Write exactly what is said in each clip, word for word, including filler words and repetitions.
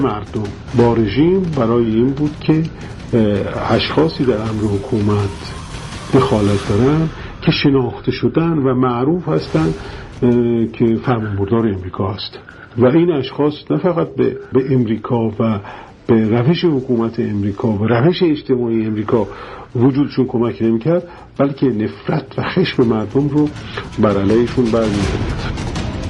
مردم با رژیم برای این بود که اشخاصی در امر حکومت دخالت دارن که شناخته شدن و معروف هستن که فرمانبردار امریکا هست و این اشخاص نه فقط به, به امریکا و به روش حکومت امریکا و روش اجتماعی امریکا وجودشون کمک نمی‌کرد، بلکه نفرت و خشم مردم رو بر علیهشون برمی‌داشت.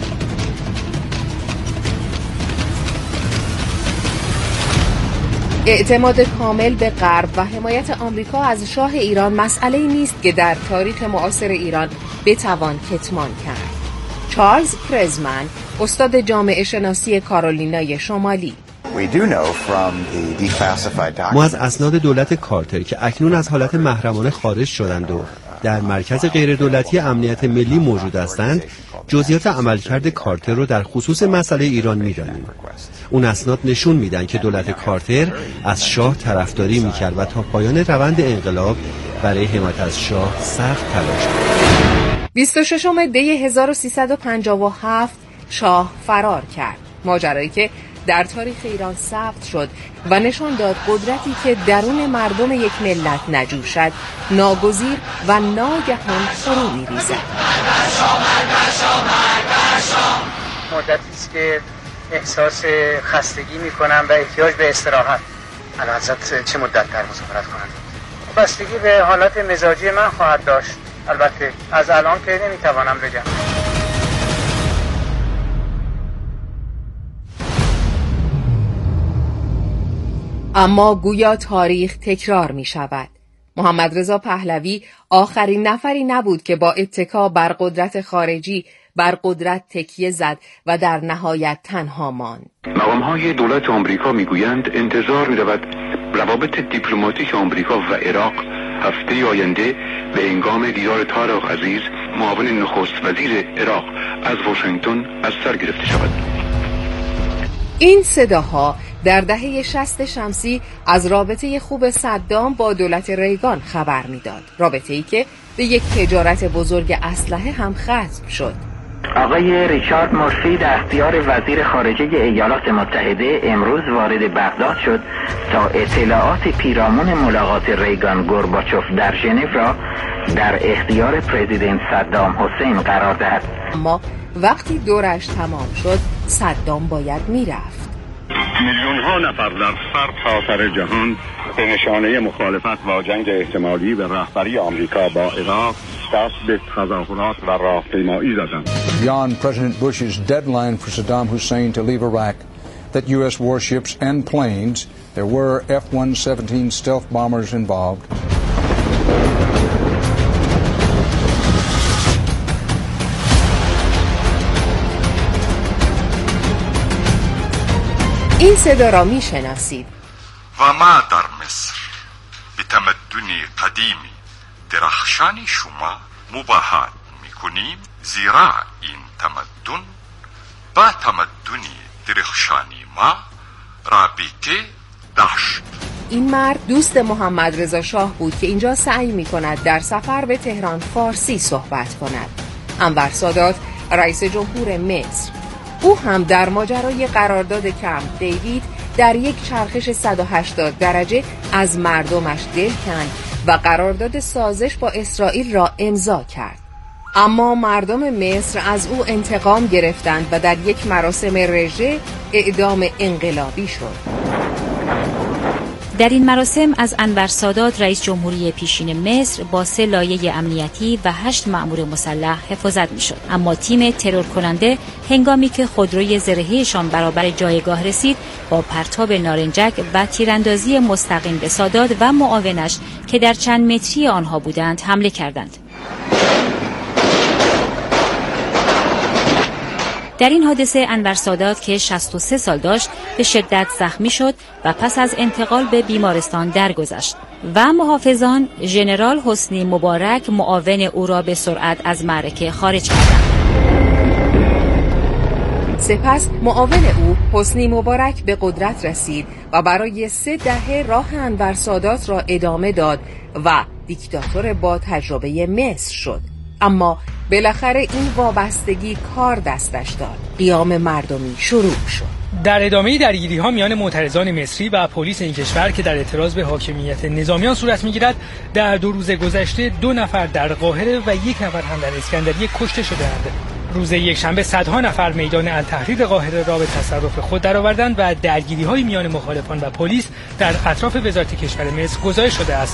اعتماد کامل به غرب و حمایت آمریکا از شاه ایران مسئله‌ای نیست که در تاریخ معاصر ایران بتوان کتمان کرد. چارلز پرزمن، استاد جامعه شناسی کارولینای شمالی: ما از اسناد دولت کارتر که اکنون از حالت محرمانه خارج شدند و در مرکز غیر دولتی امنیت ملی موجود هستند، جزئیات عملکرد کارتر رو در خصوص مسئله ایران می‌دانیم. اون اسناد نشون میدن که دولت کارتر از شاه طرفداری میکرد و تا پایان روند انقلاب برای حمایت از شاه سخت تلاش کرد. بیست و ششم دی هزار و سیصد و پنجاه و هفت شاه فرار کرد. ماجرایی که در تاریخ ایران ثبت شد و نشان داد قدرتی که درون مردم یک ملت نجوشد ناگزیر و ناگهان فرو می‌ریزد. مدتی است که احساس خستگی می‌کنم و احتیاج به استراحت. اعلیحضرت چه مدت در مسافرت کنند؟ بستگی به حالت مزاجی من خواهد داشت. البته از الان که نمی‌توانم بگم. اما گویا تاریخ تکرار می شود. محمد رضا پهلوی آخرین نفری نبود که با اتکا بر قدرت خارجی بر قدرت تکیه زد و در نهایت تنها ماند. مقام‌های دولت آمریکا می‌گویند انتظار می‌رود روابط دیپلماتیک آمریکا و عراق هفته آینده به هنگام دیدار طارق عزیز معاون نخست وزیر عراق از واشنگتن از سر گرفته شود. این صداها در دهه شصت شمسی از رابطه خوب صدام با دولت ریگان خبر میداد. رابطه‌ای که به یک تجارت بزرگ اسلحه هم ختم شد. آقای ریچارد مورفی دستیار وزیر خارجه ایالات متحده امروز وارد بغداد شد تا اطلاعات پیرامون ملاقات ریگان گورباچوف در ژنو را در اختیار پرزیدنت صدام حسین قرار دهد. اما وقتی دورش تمام شد صدام باید میرفت. میلیون ها نفر در سرتاسر جهان به نشانه مخالفت با جنگ احتمالی به رهبری آمریکا با عراق دست به تظاهرات و راهپیمایی زدند. Beyond President Bush's deadline for Saddam Hussein to leave Iraq, that U S warships and planes, there were F one seventeen stealth bombers involved. این صدا را می شناسید. و ما در مصر به تمدن قدیمی درخشانی شما مباهات می کنیم، زیرا این تمدن با تمدن درخشانی ما رابطه داشت. این مرد دوست محمد رضا شاه بود که اینجا سعی می کند در سفر به تهران فارسی صحبت کند. انور سادات رئیس جمهور مصر، او هم در ماجرای قرارداد کمپ دیوید در یک چرخش صد و هشتاد درجه از مردمش دل کند و قرارداد سازش با اسرائیل را امضا کرد. اما مردم مصر از او انتقام گرفتند و در یک مراسم رژه اعدام انقلابی شد. در این مراسم از انور سادات رئیس جمهوری پیشین مصر با سه لایه امنیتی و هشت مأمور مسلح حفاظت می‌شد. اما تیم ترور کننده هنگامی که خودروی زرهیشان برابر جایگاه رسید با پرتاب نارنجک و تیراندازی مستقیم به سادات و معاونش که در چند متری آنها بودند حمله کردند. در این حادثه انور سادات که شصت و سه سال داشت به شدت زخمی شد و پس از انتقال به بیمارستان درگذشت و محافظان ژنرال حسنی مبارک معاون او را به سرعت از معرکه خارج کردند. سپس معاون او حسنی مبارک به قدرت رسید و برای سه دهه راه انور سادات را ادامه داد و دیکتاتور با تجربه مصر شد. اما بالاخره این وابستگی کار دستش داد. قیام مردمی شروع شد. در ادامه درگیری‌ها میان معترضان مصری و پلیس این کشور که در اعتراض به حاکمیت نظامیان صورت می‌گیرد، در دو روز گذشته دو نفر در قاهره و یک نفر هم در اسکندریه کشته شده‌اند. روز یکشنبه صدها نفر میدان التحریر قاهره را به تصرف خود درآوردند و درگیری‌های میان مخالفان و پلیس در اطراف وزارت کشور مصر گزارش شده است.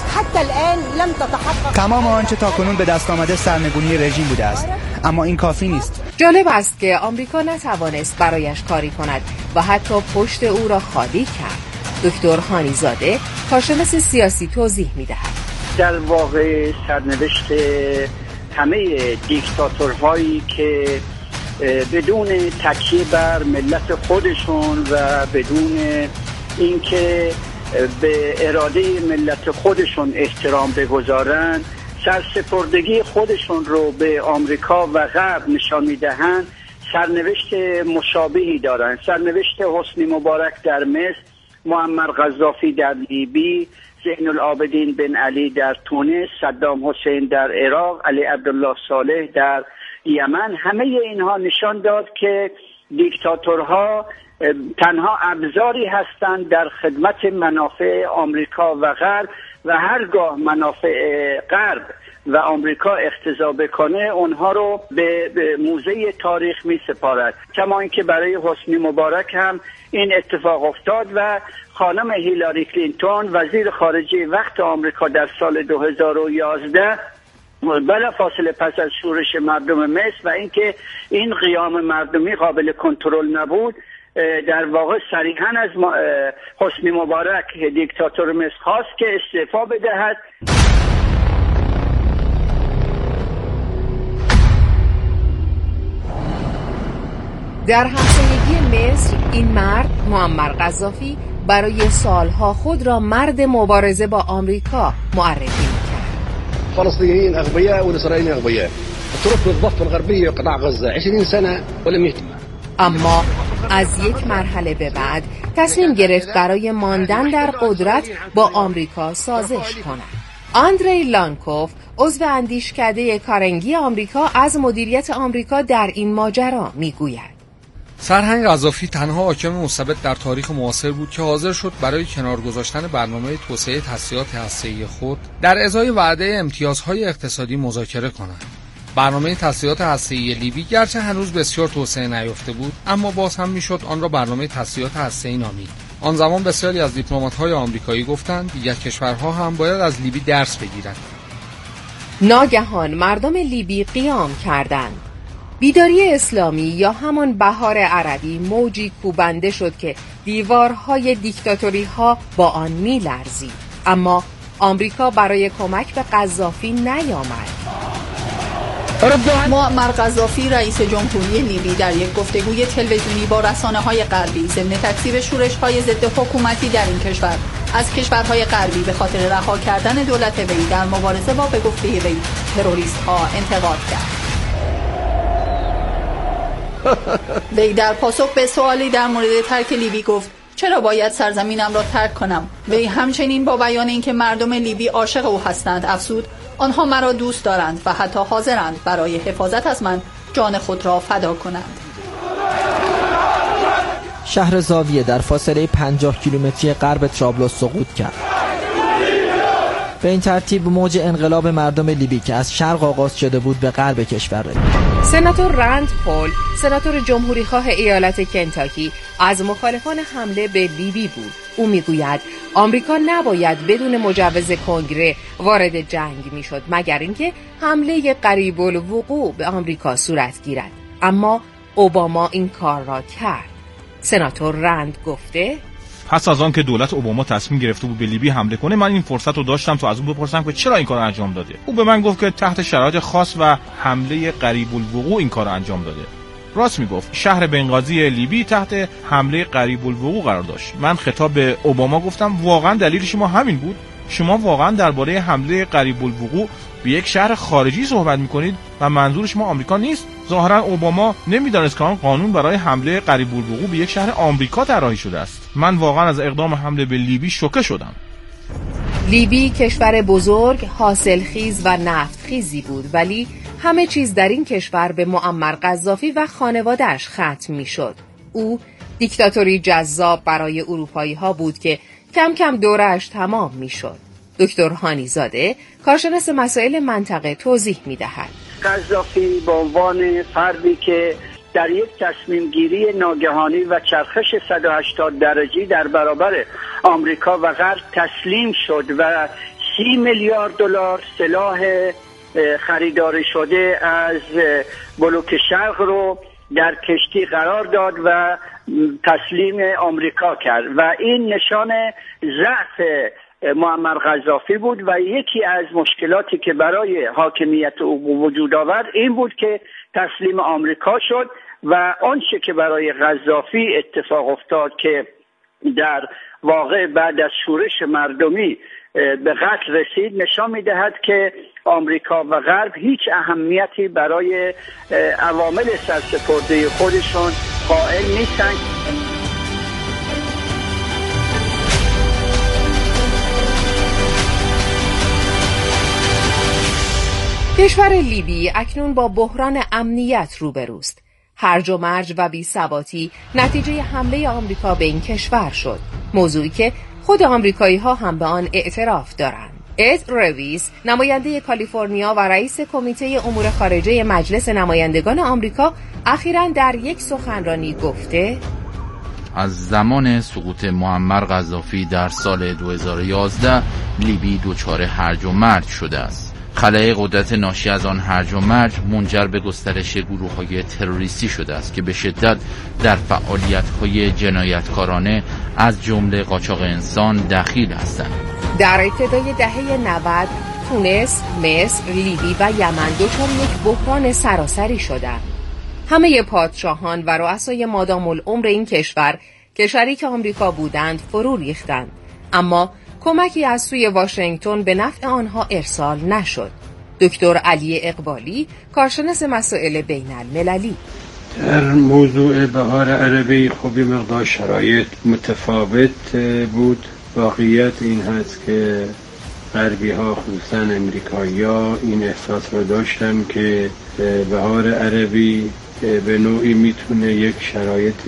تمام آنچه تاکنون به دست آمده سرنگونی رژیم بوده است، اما این کافی نیست. جالب است که آمریکا نتوانست برایش کاری کند و حتی پشت او را خالی کرد. دکتر هانیزاده کارشناس سیاسی توضیح می‌دهد. در واقع سرنوشت همه دیکتاتورهایی که بدون تکیه بر ملت خودشون و بدون اینکه به اراده ملت خودشون احترام بگذارن، سرسپردگی خودشون رو به آمریکا و غرب نشان میدهند، سرنوشت مشابهی دارن. سرنوشت حسنی مبارک در مصر، معمر قذافی در لیبی، زین العابدین بن علی در تونس، صدام حسین در عراق، علی عبدالله صالح در یمن، همه اینها نشان داد که دیکتاتورها تنها ابزاری هستند در خدمت منافع آمریکا و غرب و هرگاه منافع غرب و آمریکا اقتضا بکنه اونها رو به, به موزه تاریخ می سپارد. کما اینکه برای حسنی مبارک هم این اتفاق افتاد و خانم هیلاری کلینتون وزیر خارجه وقت آمریکا در سال دو هزار و یازده بلا فاصله پس از شورش مردم مصر و اینکه این قیام مردمی قابل کنترل نبود، در واقع صریحاً از حسنی مبارک دیکتاتور مصر خواست که استعفا بدهد. در همسایگی مصر این مرد معمر قذافی برای سالها خود را مرد مبارزه با آمریکا معرفی می‌کرد. فلسطینیین اغبیاء و اسرائیلی اغبیاء. ترك الضفة الغربية قطاع غزة عشرين سنة ولم يتم. اما از یک مرحله به بعد تصمیم گرفت برای ماندن در قدرت با آمریکا سازش کند. آندری لانکوف، عضو اندیشکده کارنگی آمریکا، از مدیریت آمریکا در این ماجرا میگوید. سرهنگ قذافی تنها حاکم مستبد در تاریخ معاصر بود که حاضر شد برای کنار گذاشتن برنامه توسعه تسلیحات هسته‌ای خود در ازای وعده امتیازهای اقتصادی مذاکره کند. برنامه تسلیحات هسته‌ای لیبی گرچه هنوز بسیار توسعه نیافته بود، اما باز هم میشد آن را برنامه تسلیحات هسته‌ای نامید. آن زمان بسیاری از دیپلمات‌های آمریکایی گفتند دیگر کشورها هم باید از لیبی درس بگیرند. ناگهان مردم لیبی قیام کردند. بیداری اسلامی یا همان بهار عربی موجی کوبنده شد که دیوارهای دیکتاتوری ها با آن می لرزید. اما آمریکا برای کمک به قذافی نیامد. معمر قذافی رئیس جمهوری لیبی در یک گفتگوی تلویزیونی با رسانه‌های غربی ضمن تکذیب شورش‌های ضد حکومتی در این کشور از کشورهای غربی به خاطر رها کردن دولت وی در مبارزه با به گفته وی تروریست‌ها انتقاد کرد. وی در پاسخ به سوالی در مورد ترک لیبی گفت چرا باید سرزمینم را ترک کنم؟ وی همچنین با بیان اینکه مردم لیبی عاشق او هستند افزود آنها مرا دوست دارند و حتی حاضرند برای حفاظت از من جان خود را فدا کنند. شهر زاویه در فاصله پنجاه کیلومتری غرب طرابلس سقوط کرد. به این ترتیب موج انقلاب مردم لیبی که از شرق آغاز شده بود به غرب کشور رسید. سناتور رند پول، سناتور جمهوریخواه ایالت کنتاکی، از مخالفان حمله به لیبی بود. او میگوید آمریکا نباید بدون مجوز کنگره وارد جنگ میشد مگر اینکه حمله قریب الوقوع به آمریکا صورت گیرد. اما اوباما این کار را کرد. سناتور رند گفته پس از آن که دولت اوباما تصمیم گرفته بود به لیبی حمله کنه، من این فرصت رو داشتم تا از اون بپرسم که چرا این کار انجام داده. او به من گفت که تحت شرایط خاص و حمله قریب الوقوع این کار انجام داده. راست میگفت. شهر بنغازی لیبی تحت حمله قریب الوقوع قرار داشت. من خطاب به اوباما گفتم واقعا دلیل شما همین بود؟ شما واقعا درباره حمله قریب الوقوع به یک شهر خارجی صحبت میکنید و منظور شما آمریکا نیست؟ ظاهرا اوباما نمیدانست که آن قانون برای حمله قریب الوقوع به یک شهر آمریکا طراحی شده است. من واقعا از اقدام حمله به لیبی شوکه شدم. لیبی کشور بزرگ، حاصلخیز و نفتخیزی بود، ولی همه چیز در این کشور به معمر قذافی و خانواده‌اش ختم میشد. او دیکتاتوری جذاب برای اروپایی ها بود که کم کم دورش تمام می شد. دکتر هانی زاده کارشناس مسائل منطقه توضیح می دهد. قذافی به عنوان فردی که در یک تصمیم گیری ناگهانی و چرخش صد و هشتاد درجه‌ای در برابر آمریکا و غرب تسلیم شد و سی میلیارد دلار سلاح خریداری شده از بلوک شرق رو در کشتی قرار داد و تسلیم آمریکا کرد و این نشان ضعف معمر قذافی بود و یکی از مشکلاتی که برای حاکمیت او وجود آورد این بود که تسلیم آمریکا شد و آنچه که برای قذافی اتفاق افتاد که در واقع بعد از شورش مردمی به قتل رسید نشان می‌دهد که آمریکا و غرب هیچ اهمیتی برای عوامل سرسپرده خودشون قائل نیستند. کشور لیبی اکنون با بحران امنیت روبروست. هرج و مرج و بی‌ثباتی نتیجه حمله آمریکا به این کشور شد، موضوعی که خود آمریکایی ها هم به آن اعتراف دارند. اد رویز، نماینده کالیفرنیا و رئیس کمیته امور خارجه مجلس نمایندگان آمریکا، اخیراً در یک سخنرانی گفته از زمان سقوط معمر قذافی در سال دو هزار و یازده لیبی دچار هرج و مرج شده است. خلای قدرت ناشی از آن هرج و مرج منجر به گسترش گروه‌های تروریستی شده است که به شدت در فعالیت‌های جنایتکارانه از جمله قاچاق انسان دخیل هستند. در ابتدای دهه نود تونس، مصر، لیبی و یمن دچار یک بحران سراسری شدند. همه پادشاهان و رؤسای مادام العمر این کشور که شریک آمریکا بودند فرو ریختند، اما کمکی از سوی واشنگتن به نفع آنها ارسال نشد. دکتر علی اقبالی، کارشناس مسائل بین المللی: در موضوع بهار عربی خب مقدار شرایط متفاوت بود. واقعیت این هست که غربی ها خصوصا امریکایی ها این احساس رو داشتن که بهار عربی به نوعی میتونه یک شرایط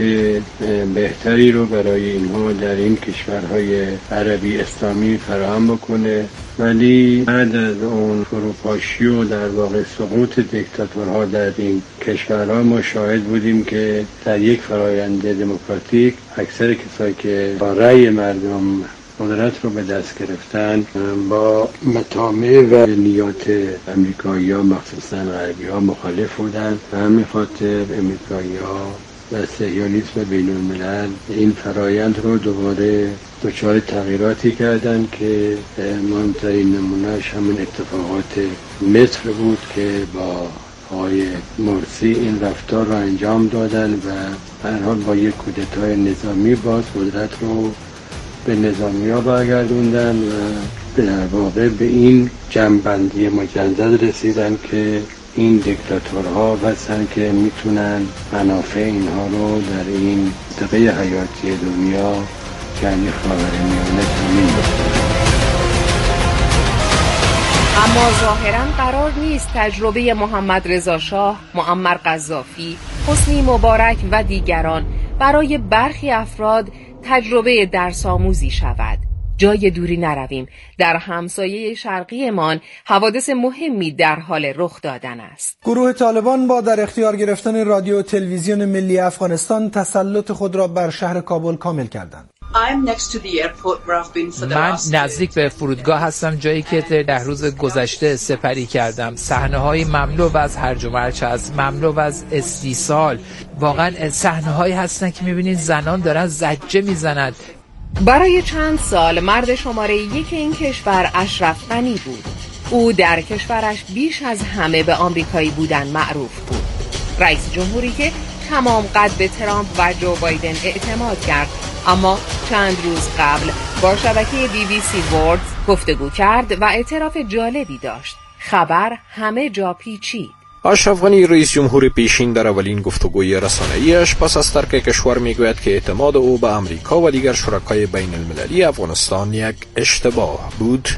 بهتری رو برای اینها در این کشورهای عربی اسلامی فراهم بکنه، ولی بعد از اون فروپاشی و در واقع سقوط دیکتاتورها در این کشورها ما شاهد بودیم که در یک فرایند دموکراتیک اکثر کسایی که با رأی مردم قدرت رو به دست گرفتن با مطامع و نیات امریکایی ها مخصوصا غربی ها مخالف بودن و همین خاطر امریکایی ها و صهیونیسم بین الملل این فرایند رو دوباره دچار تغییراتی کردن که مهمترین نمونهش همین اتفاقات مصر بود که با آقای مرسی این رفتار رو انجام دادن و به هر حال با یک کودتای نظامی باز قدرت رو به نظامی ها برگردوندن و در واقع به این جنبندی مجدد رسیدن که این دیکتاتورها هستن که میتونن منافع اینها رو در این منطقه حیاتی دنیا یعنی خاورمیانه تامین بکنن. اما ظاهراً قرار نیست تجربه محمد رضا شاه، معمر قذافی، حسنی مبارک و دیگران برای برخی افراد تجربه درس آموزی شود. جای دوری نرویم، در همسایه شرقیمان حوادث مهمی در حال رخ دادن است. گروه طالبان با در اختیار گرفتن رادیو و تلویزیون ملی افغانستان تسلط خود را بر شهر کابل کامل کردند. من نزدیک به فرودگاه هستم، جایی که ده روز گذشته سپری کردم. صحنه‌های مملو از هرج و مرج است، مملو از استیصال. واقعا صحنه‌هایی هستن که می‌بینید زنان دارن زجه میزنند. برای چند سال مرد شماره یک این کشور اشرف غنی بود. او در کشورش بیش از همه به آمریکایی بودن معروف بود. رئیس جمهوری که تمام قد به ترامپ و جو بایدن اعتماد کرد، اما چند روز قبل با شبکه بی بی سی ورلد گفتگو کرد و اعتراف جالبی داشت. خبر همه جا پیچید. اشرف غنی رئیس جمهور پیشین در اولین گفتگوی رسانه‌ایش پس از ترک کشور میگوید که اعتماد او به آمریکا و دیگر شرکای بین المللی افغانستان یک اشتباه بود.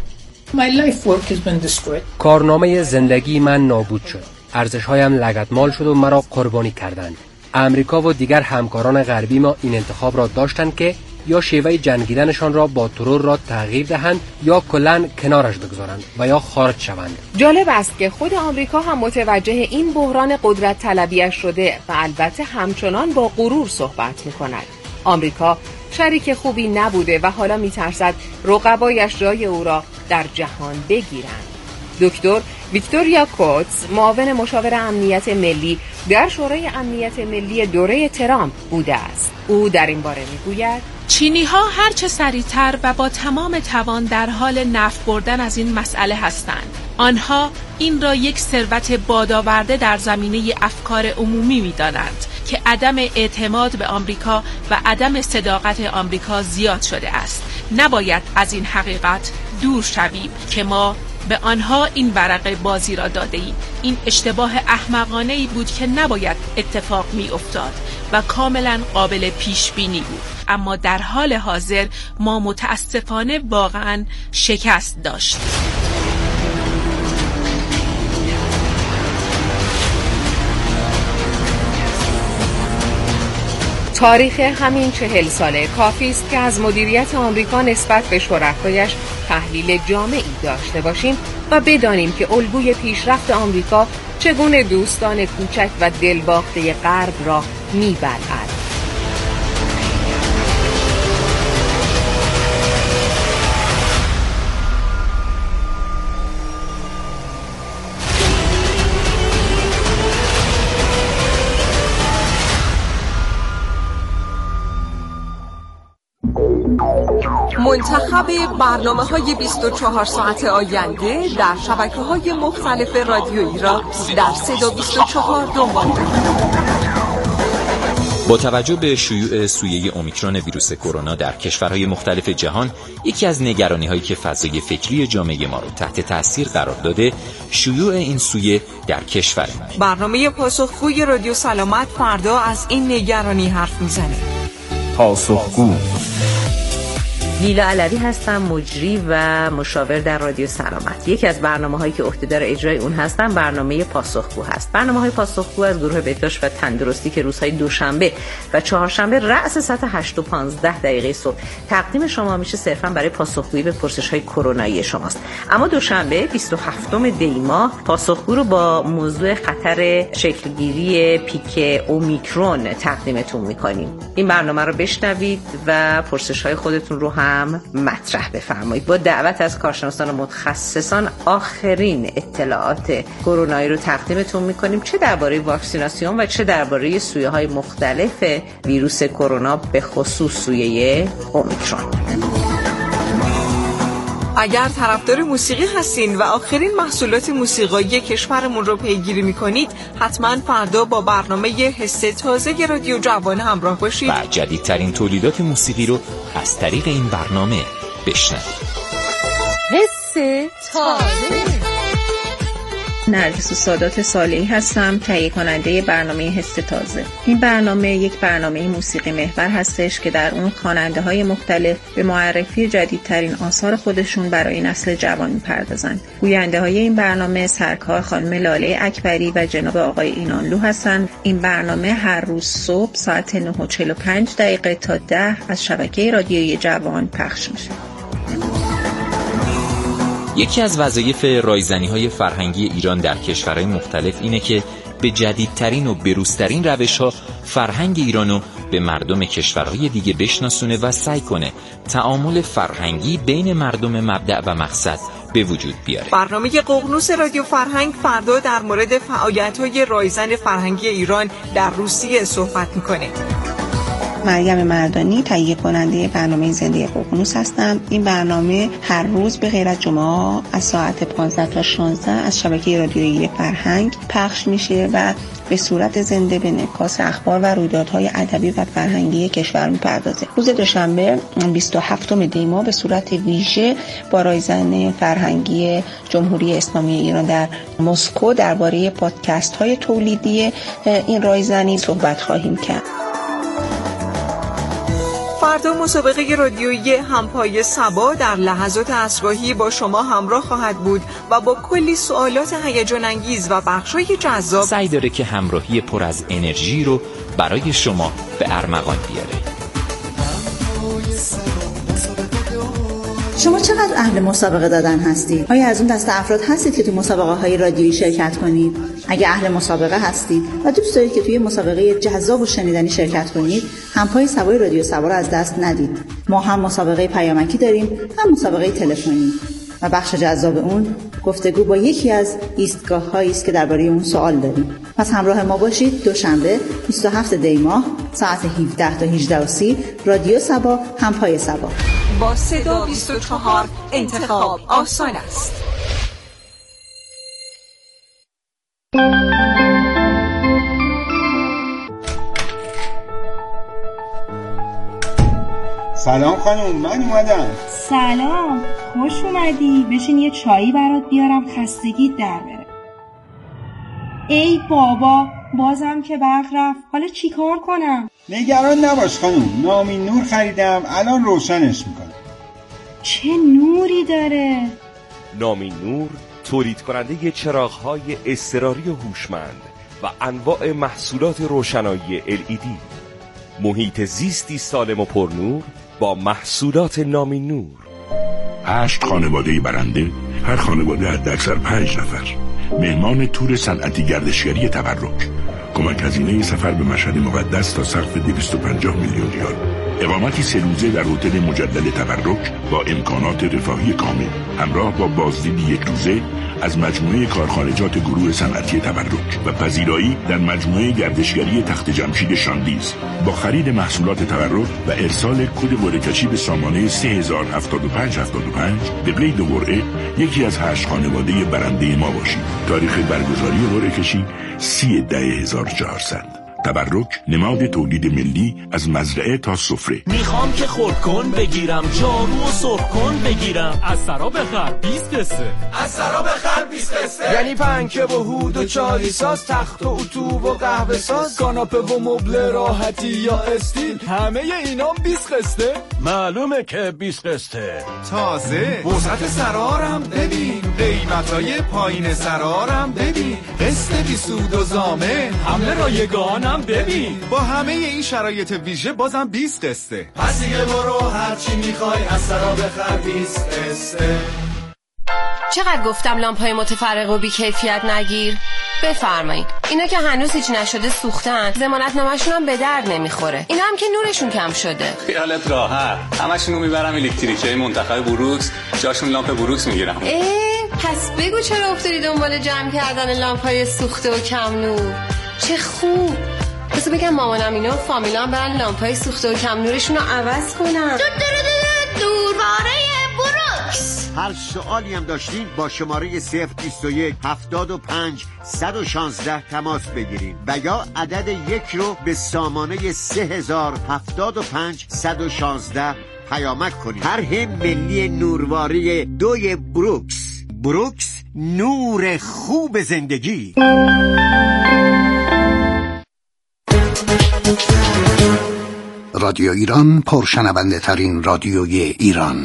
کارنامه زندگی من نابود شد. ارزش‌هایم لگدمال شد و مرا قربانی کردند. امریکا و دیگر همکاران غربی ما این انتخاب را داشتند که یا شیوه جنگیدنشان را با ترور را تغییر دهند یا کلاً کنارش بگذارند و یا خارج شوند. جالب است که خود آمریکا هم متوجه این بحران قدرت طلبیش شده و البته همچنان با غرور صحبت می‌کند. آمریکا شریک خوبی نبوده و حالا می‌ترسد رقبایش جای او را در جهان بگیرند. دکتر ویکتوریا کوتس، معاون مشاور امنیت ملی در شورای امنیت ملی دوره ترامپ بوده است. او در این باره میگوید چینی ها هرچه سریعتر و با تمام توان در حال نفع بردن از این مسئله هستند. آنها این را یک ثروت بادآورده در زمینه افکار عمومی می‌دانند که عدم اعتماد به آمریکا و عدم صداقت آمریکا زیاد شده است. نباید از این حقیقت دور شویم که ما به آنها این ورقه بازی را داده ایم. این اشتباه احمقانه ای بود که نباید اتفاق می افتاد و کاملا قابل پیش بینی بود. اما در حال حاضر ما متاسفانه واقعا شکست داشتیم. تاریخ همین چهل ساله کافی است که از مدیریت آمریکا نسبت به شرکایش تحلیل جامعی داشته باشیم و بدانیم که الگوی پیشرفت آمریکا چگونه دوستان کوچک و دلباخته غرب را می‌بلعد. منتخب برنامه‌های بیست و چهار ساعت آینده در شبکه‌های مختلف رادیویی را در صدا بیست و چهار دنبال کنید. با توجه به شیوع سویه اومیکرون ویروس کرونا در کشورهای مختلف جهان، یکی از نگرانی‌هایی که فضای فکری جامعه ما رو تحت تاثیر قرار داده، شیوع این سویه در کشور ما. برنامه پاسخگوی رادیو سلامت فردا از این نگرانی حرف میزنه. پاسخگو. لیلا علوی هستم، مجری و مشاور در رادیو سلامت. یکی از برنامه‌هایی که عهدهدار اجرای اون هستم برنامه پاسخگو هست. برنامه‌های پاسخگو از گروه بهداشت و تندرستی که روزهای دوشنبه و چهارشنبه رأس ساعت هشت و پانزده دقیقه صبح تقدیم شما میشه صرفاً برای پاسخگویی به پرسش‌های کرونایی شماست. اما دوشنبه بیست و هفتم دی ماه پاسخگو رو با موضوع خطر شکلگیری پیک اومیکرون تقدیمتون می‌کنیم. این برنامه رو بشنوید و پرسش‌های خودتون رو هم مطرح بفرمایید. با دعوت از کارشناسان و متخصصان آخرین اطلاعات کرونایی رو تقدیمتون میکنیم، چه درباره واکسیناسیون و چه درباره سویه‌های مختلف ویروس کرونا، به خصوص سویه اومیکرون. اگر طرفدار موسیقی هستین و آخرین محصولات موسیقایی کشورمون رو پیگیری میکنید، حتما فردا با برنامه حس تازه رادیو جوان همراه باشید و جدیدترین تولیدات موسیقی رو از طریق این برنامه بشنوید. حس تازه. نرگس سادات صالحی هستم، تهیه کننده برنامه حس تازه. این برنامه یک برنامه موسیقی محور هستش که در اون خواننده های مختلف به معرفی جدیدترین آثار خودشون برای نسل جوان میپردازند. گوینده های این برنامه سرکار خانم لاله اکبری و جناب آقای اینانلو هستند. این برنامه هر روز صبح ساعت نه و چهل و پنج دقیقه تا ده از شبکه رادیویی جوان پخش میشه. یکی از وظایف رایزنی‌های فرهنگی ایران در کشورهای مختلف اینه که به جدیدترین و بروزترین روش‌ها فرهنگ ایرانو به مردم کشورهای دیگه بشناسونه و سعی کنه تعامل فرهنگی بین مردم مبدأ و مقصد به وجود بیاره. برنامه ققنوس رادیو فرهنگ فردا در مورد فعالیت‌های رایزن فرهنگی ایران در روسیه صحبت می‌کنه. مریم مردانی، تهیه کننده برنامه زنده ققنوس هستم. این برنامه هر روز به غیر از جمعه از ساعت پانزده تا شانزده از شبکه رادیویی فرهنگ پخش میشه و به صورت زنده به انعکاس اخبار و رویدادهای ادبی و فرهنگی کشور میپردازه. روز دوشنبه بیست و هفتم دی ماه به صورت ویژه با رایزن فرهنگی جمهوری اسلامی ایران در مسکو درباره پادکست های تولیدی این رایزنی صحبت خواهیم کرد. فردا مسابقه رادیویی همپای صبا در لحظات عصرگاهی با شما همراه خواهد بود و با کلی سوالات هیجان انگیز و بخشای جذاب سعی داره که همراهی پر از انرژی رو برای شما به ارمغان بیاره. شما چقدر اهل مسابقه دادن هستید؟ آیا از اون دست افراد هستید که تو مسابقه های رادیویی شرکت کنید؟ اگه اهل مسابقه هستید و دوست دارید که توی مسابقه جذاب و شنیدنی شرکت کنید، همپای سبای رادیو سبا رو از دست ندید. ما هم مسابقه پیامکی داریم، هم مسابقه تلفنی و بخش جذاب اون گفتگو با یکی از ایستگاه‌هایی است که درباره اون سوال داریم. پس همراه ما باشید. دوشنبه بیست و هفتم دی ماه ساعت هفده تا هجده و سی رادیو سبا، همپای سبا. با صدا بیست و چهار انتخاب آسان است. سلام خانم، من اومدم. سلام، خوش اومدی. بشین یه چایی برات بیارم، خستگیت در بره. ای بابا، بازم که برق رفت. حالا چی کار کنم؟ نگران نباش خانم، نامین نور خریدم، الان روشنش میکنم. چه نوری داره؟ نامین نور تولید کننده چراغ‌های اضطراری و هوشمند و انواع محصولات روشنایی ال ای دی. محیط زیستی سالم و پرنور با محصولات نامین نور. هشت خانواده برنده، هر خانواده حداکثر پنج نفر. مهمان تور صنعتی گردشگری تبرک. کمک هزینه سفر به مشهد مقدس تا سقف دویست و پنجاه میلیون ریال. اقامتی سه روزه در هتل مجدد تبرک با امکانات رفاهی کامل، همراه با بازدید یک روزه از مجموعه کارخانجات گروه صنعتی تبرک و پذیرایی در مجموعه گردشگری تخت جمشید شاندیز. با خرید محصولات تبرک و ارسال کد قرعه‌کشی به سامانه سه هزار و هفتاد و پنج هفتاد و پنج قبله دو قرعه یکی از هشت خانواده برنده ما باشید. تاریخ برگزاری قرعه‌کشی سی ده هزار و چهارصد. تبرک، نماد تولید ملی از مزرعه تا سفره. میخوام که خرد کن بگیرم، جارو و سرخ کن بگیرم. از سرا بخر بیست قصه. از سرا بخر بیست قصه. یعنی پنکه و هود و چای ساز، تخت و اتو و قهوه ساز، کاناپه و مبل راحتی یا استیل، همه اینا بیست قسطه. معلومه که بیست قسطه. تازه وسعت سرارم ببین، قیمتای پایین سرارم ببین، قسط بی سود و زامه، حمله رایگان ببین. با همه این شرایط ویژه بازم بیست قسطه. پس دیگه برو هرچی میخوای از سرا بخر بیست قسطه. چقدر گفتم لامپای متفرق و بی کیفیت نگیر؟ بفرمایید. اینا که هنوز هیچ نشده سوختن، ضمانت نامشون هم به درد نمیخوره. اینا هم که نورشون کم شده. خیالت راحت، همشونو میبرم الکتریکی منتخب بروکس، جاشون لامپ بروکس میگیرم. اه پس بگو چرا افتادی دنبال جمع کردن لامپای سوخته و کم نور؟ چه خوب. پس بگم مامانم اینا فامیلا هم برن لامپای سوخته و کم نورشون رو عوض کنن. دورواره بروکس. هر سوالی هم داشتین با شماره صفر بیست و یک هفتاد و پنج صد و شانزده تماس بگیرین و یا عدد یک رو به سامانه سه هزار هفتاد و پنج صد و شانزده پیامک کنین. طرح ملی نورواره دوی بروکس. بروکس، نور خوب زندگی. رادیو ایران، پرشنونده ترین رادیوی ایران.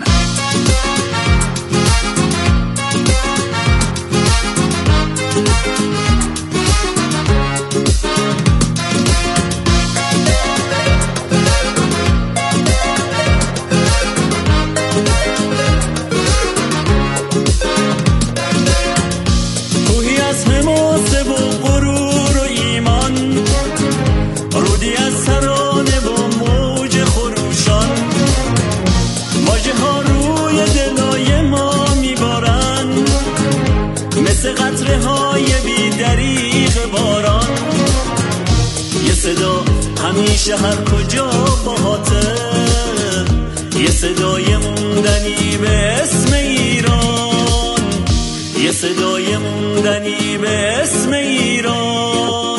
همیشه هر کجا باهاته، یه صدای موندنی به اسم ایران، یه صدای موندنی به اسم ایران.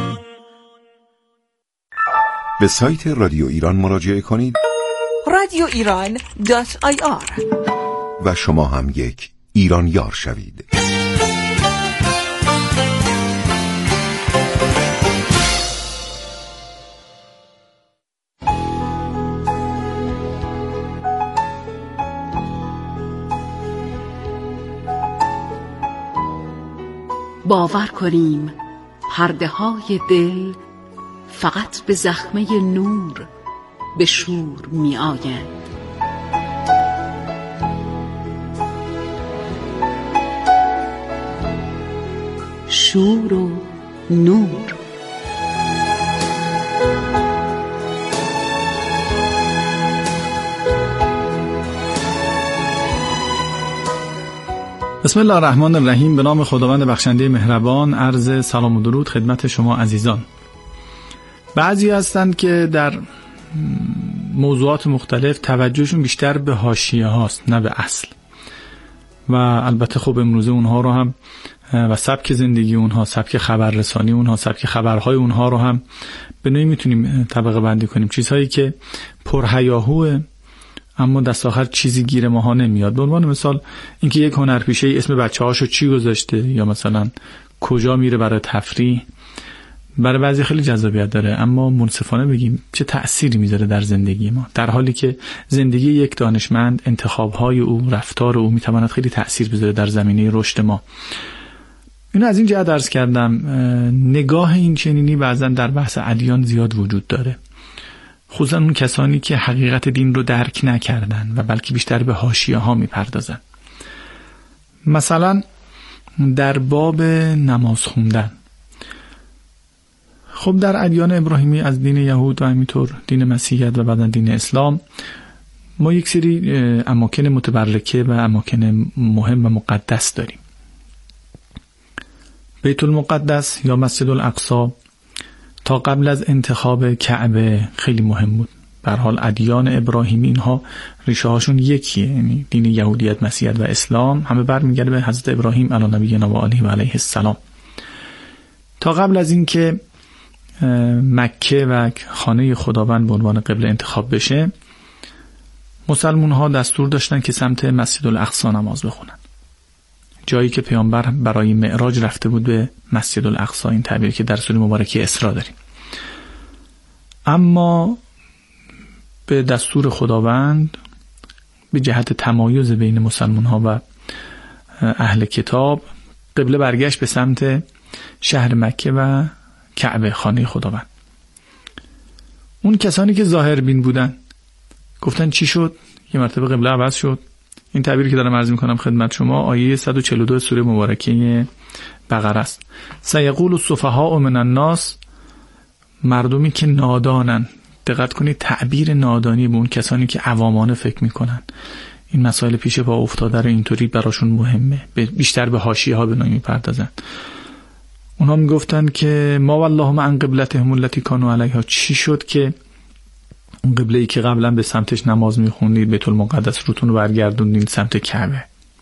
به سایت رادیو ایران مراجعه کنید رادیو ایران دات آی آر و شما هم یک ایرانیار شوید. باور کنیم پرده های دل فقط به زخمه نور به شور می آیند. شور و نور. بسم الله الرحمن الرحیم. به نام خداوند بخشنده مهربان. عرض سلام و درود خدمت شما عزیزان. بعضی هستند که در موضوعات مختلف توجهشون بیشتر به حاشیه هاست نه به اصل، و البته خب امروزه اونها رو هم و سبک زندگی اونها، سبک خبررسانی اونها، سبک خبرهای اونها رو هم به نوعی میتونیم طبقه بندی کنیم. چیزهایی که پرهیاهوه اما دست آخر چیزی گیر ماها نمیاد. به عنوان مثال اینکه یک هنرپیشه اسم بچه‌هاشو چی گذاشته، یا مثلا کجا میره برای تفریح، برای بعضی خیلی جذابیت داره، اما منصفانه بگیم چه تأثیری میذاره در زندگی ما، در حالی که زندگی یک دانشمند، انتخاب‌های او، رفتار او میتواند خیلی تأثیر بذاره در زمینه رشد ما. اینو از این جهت عرض کردم نگاه این چنینی بعضا در بحث ادیان زیاد وجود داره، خصوصا اون کسانی که حقیقت دین رو درک نکردن و بلکه بیشتر به حاشیه ها میپردازن. مثلا در باب نماز خوندن، خب در ادیان ابراهیمی از دین یهود و همینطور دین مسیحیت و بعدن دین اسلام ما یک سری اماکن متبرکه و اماکن مهم و مقدس داریم. بیت المقدس یا مسجد الاقصی تا قبل از انتخاب کعبه خیلی مهم بود. به هر حال ادیان ابراهیمی اینها ریشه هاشون یکیه، یعنی دین یهودیت، مسیحیت و اسلام همه برمیگرده به حضرت ابراهیم علی نبینا و آله و علیه السلام. تا قبل از این که مکه و خانه خداوند به عنوان قبله انتخاب بشه، مسلمان ها دستور داشتن که سمت مسجد الاقصی نماز بخونن، جایی که پیامبر برای معراج رفته بود به مسجد الاقصی، این تعبیری که در سوره مبارکه اسراء داریم. اما به دستور خداوند به جهت تمایز بین مسلمان ها و اهل کتاب، قبله برگشت به سمت شهر مکه و کعبه، خانه خداوند. اون کسانی که ظاهر بین بودن گفتن چی شد؟ یه مرتبه قبله عوض شد. این تعبیری که دارم عرض میکنم خدمت شما آیه صد و چهل و دو سوره مبارکه بقره است. سیقول السفهاء من الناس، مردمی که نادانن. دقت کنید تعبیر نادانی به اون کسانی که عوامانه فکر میکنن، این مسائل پیش پا افتاده رو اینطوری براشون مهمه، بیشتر به حاشیه ها به نوعی میپردازن. اونا میگفتن که ما والله ما عن قبلتهم التي كانوا علیها، چی شد که اون قبله‌ای که قبلا به سمتش نماز میخوندید، بیت المقدس، روتون رو برگردوندید سمت کعبه.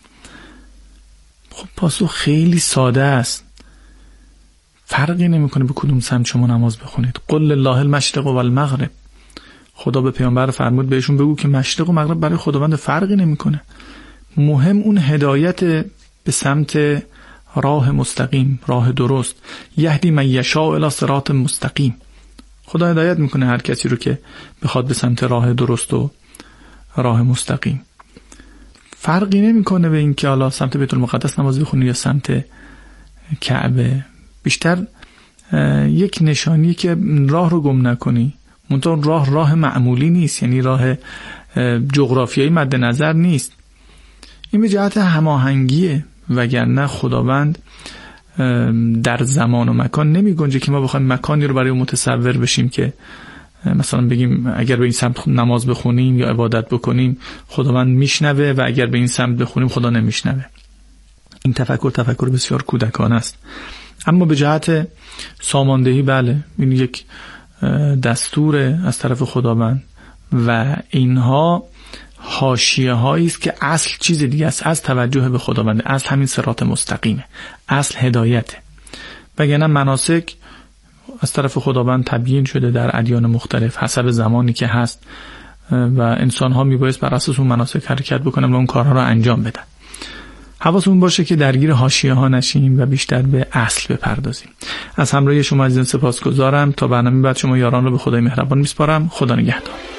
خب پاسخ خیلی ساده است، فرقی نمیکنه به کدوم سمت شما نماز بخونید. قل لله المشرق و المغرب، خدا به پیامبر فرمود بهشون بگو که مشرق و مغرب برای خداوند فرقی نمیکنه، مهم اون هدایت به سمت راه مستقیم، راه درست. یهدی من یشاء الی صراط مستقیم، خدا هدایت میکنه هر کسی رو که بخواد به سمت راه درست و راه مستقیم. فرقی نمیکنه به این که حالا سمت بیت المقدس نماز بخونی یا سمت کعبه، بیشتر یک نشانی که راه رو گم نکنی. منتها راه راه معمولی نیست، یعنی راه جغرافیایی مد نظر نیست، این به جهت هماهنگیه. وگرنه خداوند در زمان و مکان نمی گنجه که ما بخوایم مکانی رو برای متصور بشیم که مثلا بگیم اگر به این سمت نماز بخونیم یا عبادت بکنیم خداوند میشنوه و اگر به این سمت بخونیم خدا نمیشنوه. این تفکر تفکر بسیار کودکانه است. اما به جهت ساماندهی بله، این یک دستور از طرف خداوند و اینها حاشیه هایی است که اصل چیز دیگه است. از توجه به خداوند، اصل همین صراط مستقیمه، اصل هدایته. وگرنه مناسک از طرف خداوند تبیین شده در ادیان مختلف حسب زمانی که هست و انسان ها میبایست بر اساس اون مناسک حرکت بکنن و اون کارها رو انجام بدن. حواسمون باشه که درگیر حاشیه ها نشیم و بیشتر به اصل بپردازیم. از همراهی شما عزیزان سپاسگزارم. تا برنامه بعد شما یاران رو به خدای مهربان میسپارم. خدا نگهدار.